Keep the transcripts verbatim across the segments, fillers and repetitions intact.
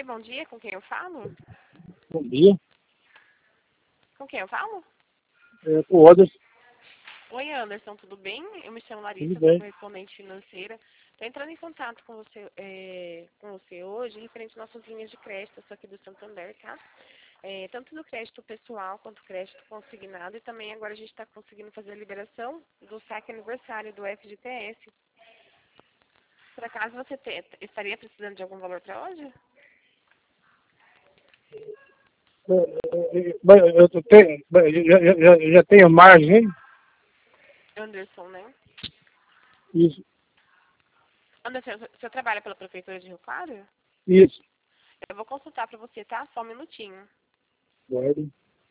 Oi, bom dia, com quem eu falo? Bom dia. Com quem eu falo? É, com o Anderson. Oi, Anderson, tudo bem? Eu me chamo Tudo Larissa, sou bem. correspondente financeira. Estou entrando em contato com você, é, com você hoje, referente às nossas linhas de crédito, eu sou aqui do Santander, tá? É, tanto do crédito pessoal quanto crédito consignado, e também agora a gente está conseguindo fazer a liberação do saque aniversário do F G T S. Por acaso você te, estaria precisando de algum valor para hoje? É, é, é, mas eu tenho, mas já, já, já já tenho margem, hein? Anderson, né? Isso, Anderson, você trabalha pela Prefeitura de Rio Claro? isso. Eu vou consultar para você, tá? Só um minutinho. Guarda.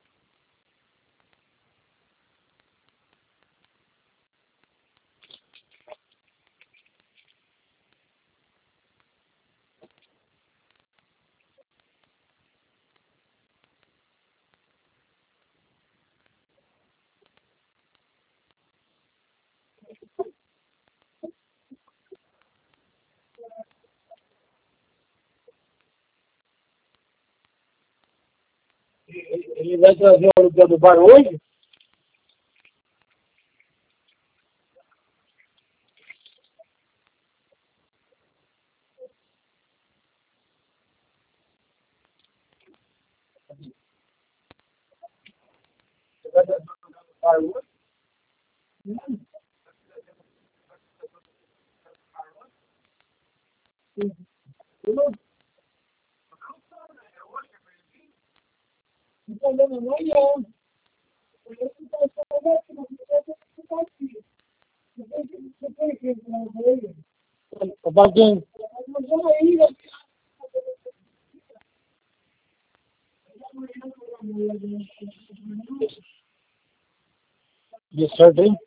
Ele vai trazer o aluguel do bar hoje? Ele vai trazer o aluguel do bar hoje? Eu não não estou dando amanhã. Eu estou falando aqui, mas eu estou falando aqui. Depois que depois que ele traz ele. Ô, Baguinho. Mas olha aí, de certo, hein?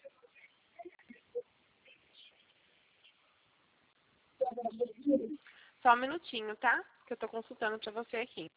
Só um minutinho, tá? Que eu tô consultando para você aqui.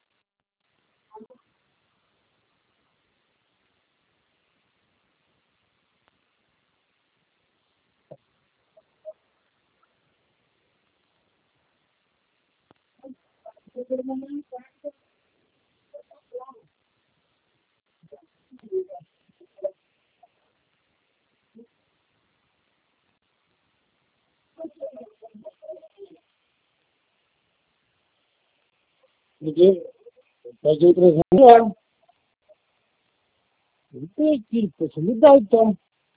Liguei, peguei trezentos reais. Não tem aqui, poxa, me dá então.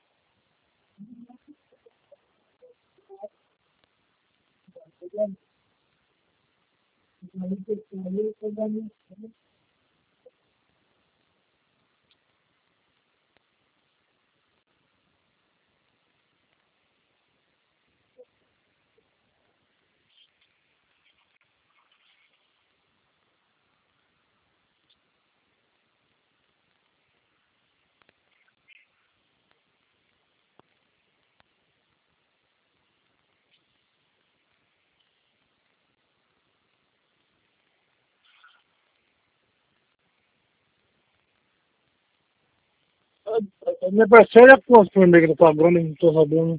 A minha parceira é quanto por mês que tá pagando, não tô sabendo.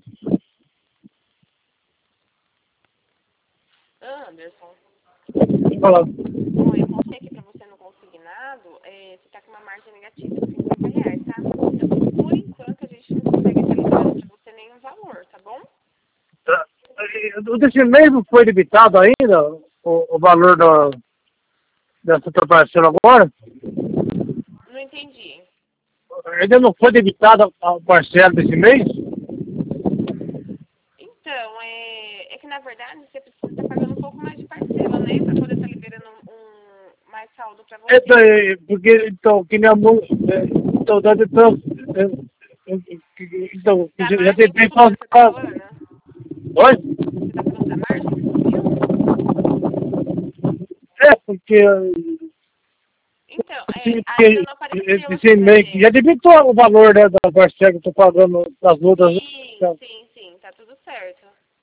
Anderson, pode falar. Bom, eu contei aqui para você no consignado, é, você está com uma margem negativa de cinquenta reais, tá? Então, por enquanto, a gente não consegue estar liberando para você nenhum valor, tá bom? Desse mês não foi debitado ainda o, o valor da, dessa outra parcela agora? Não entendi. Ainda não foi debitada a parcela desse mês? Então, é, é que na verdade você precisa estar pagando um pouco mais de parcela, né? Para poder estar liberando um, um mais saldo para você. Então, é, porque, então, que minha mão, é, então, tá tentando, é, é, então, Da já, já margem que tentei subiu, você está fazer, falando? oi? Você está falando da margem que subiu? É, porque, Então, é, assim, ainda não apareceu aqui esse pra mês, já gente. debitou o valor, né, da parcela que eu tô pagando das outras, Sim, então, sim, sim, tá tudo certo.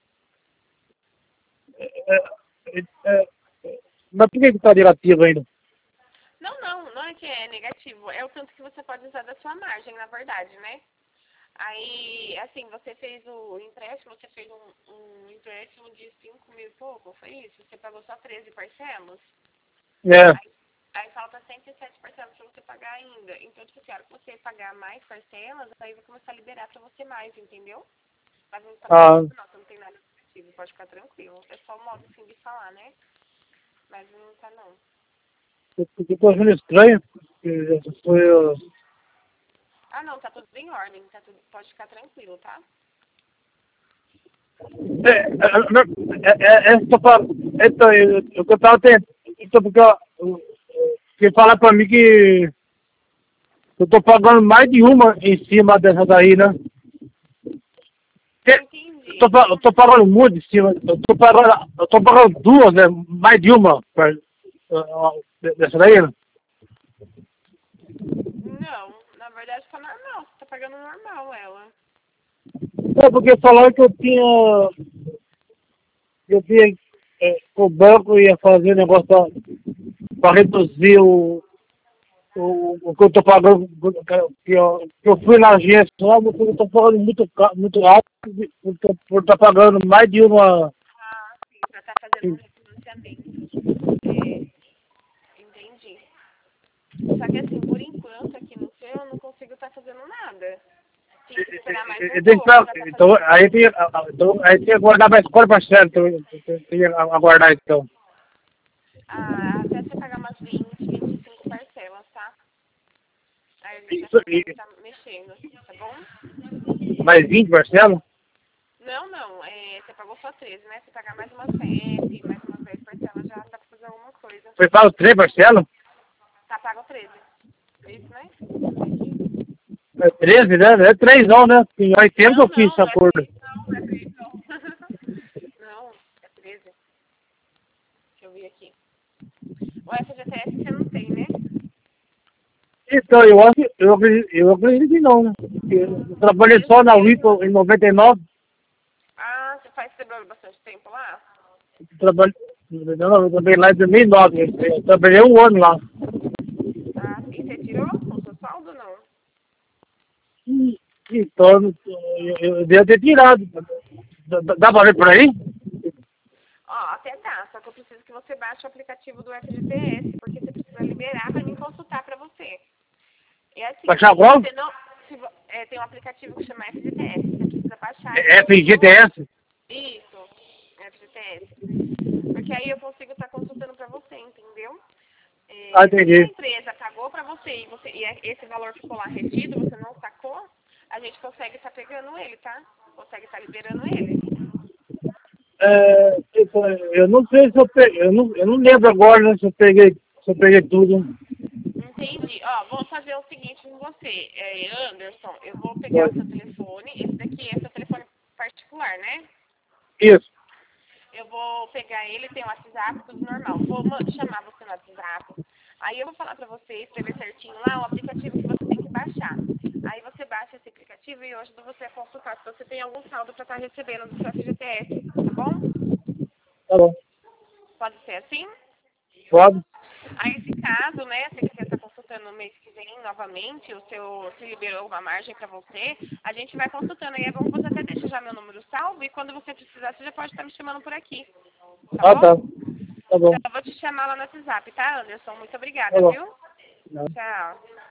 é, é, é, mas por que que tá negativo ainda? Não, não, não é que é negativo, é o tanto que você pode usar da sua margem, na verdade, né? Aí, assim, você fez o empréstimo, você fez um, um empréstimo de cinco mil e pouco, foi isso? Você pagou só treze parcelas? É, Aí, aí falta cento e sete parcelas pra você pagar ainda. Então, tipo assim, a hora que você pagar mais parcelas, aí vai começar a liberar pra você mais, entendeu? Mas não tá ah, negativo, não, você não tem nada negativo, pode ficar tranquilo. É só um modo assim de falar, né? Mas não tá não. eu tô achando estranho, porque foi, ó, Ah, não, tá tudo em ordem, tá tudo, pode ficar tranquilo, tá? é, é, é, é, tô falando, então, eu, eu, eu tava tentando, então, porque, ó, que fala pra mim que eu tô pagando mais de uma em cima dessa daí, né? Não Que- Eu tô, entendi. pa- eu tô pagando muito em cima, eu tô pagando, eu tô pagando duas, né? Mais de uma pra, ó, dessa daí, né? Não, na verdade tá normal, você tá pagando normal ela. É porque falaram que eu tinha, eu tinha, é, o banco ia fazer negócio pra, pra reduzir o, o, o que eu tô pagando, que eu, que eu fui na agência lá, mas eu tô pagando muito, ca- muito alto, por por estar pagando mais de uma. Ah, sim, pra estar fazendo um refinanciamento. É, entendi. Só que assim, por enquanto aqui no seu eu não consigo estar fazendo nada. Tinha que esperar mais um Eu tenho que pouco pra- pra estar Então, fazendo o aí tem, débito. então, aí tem que aguardar mais quatro parcelas, então, eu tenho que aguardar então. Ah, até você pagar umas vinte, vinte e cinco parcelas, tá? Aí a gente já Isso, e consegue estar mexendo, tá bom? mais vinte parcelas? Não, não, é, você pagou só treze, né? Se pagar mais umas sete, mais umas dez parcelas, já dá pra fazer alguma coisa. Foi pago três parcelas? Tá pago treze. Isso, né? É treze, né? É três não, né? Tem oito tempo que Não, eu fiz não, esse não é acordo. três não, não é três não. Não, é treze. Deixa eu ver aqui. O F G T S você não tem, né? Então, eu acho, eu acredito, eu acredito que não, né? Porque eu trabalhei Mesmo, só na mesmo. Whipple em noventa e nove, Ah, você faz trabalho bastante tempo lá? trabalhei, não, eu trabalhei lá em dois mil e nove, eu trabalhei um ano lá. Ah, sim, você tirou o seu saldo ou não? E, então, eu, eu devo ter tirado. Dá, dá dá pra ver por aí? Ó, até dá, só que eu preciso que você baixe o aplicativo do F G T S, porque você precisa liberar pra mim consultar pra você. É assim, Baixar se qual? você não... Se, vo- é, tem um aplicativo que chama F G T S, você precisa baixar É ele no seu... F G T S? Isso, F G T S. Porque aí eu consigo estar consultando pra você, entendeu? Ah, É, se a entendi. empresa pagou para você e, você e é- esse valor ficou lá retido, você não sacou, a gente consegue estar pegando ele, tá? Consegue estar liberando ele. É, então, eu não sei se eu peguei, eu não, eu não lembro agora, né, se eu peguei, se eu peguei tudo. Entendi. Ó, vou fazer o seguinte com você, é, Anderson, eu vou pegar Foi. o seu telefone, esse daqui é seu telefone particular, né? Isso. Eu vou pegar ele, tem o WhatsApp, tudo normal. Vou ma- chamar você no WhatsApp. Aí eu vou falar pra você, escrever certinho lá o aplicativo que você tem que baixar. Aí você baixa esse aplicativo e eu ajudo você a consultar se você tem algum saldo para estar recebendo do seu F G T S, tá bom? Tá bom. Pode ser assim? Pode? Aí, esse caso, né, você quiser estar consultando no mês que vem novamente, o seu se liberou uma margem para você, a gente vai consultando. Aí é bom que você até deixa já meu número salvo e quando você precisar, você já pode estar me chamando por aqui, tá Ah, tá. bom? Tá bom. Então, eu vou te chamar lá no WhatsApp, tá, Anderson? Muito obrigada, Tá bom. viu? Não. Tchau.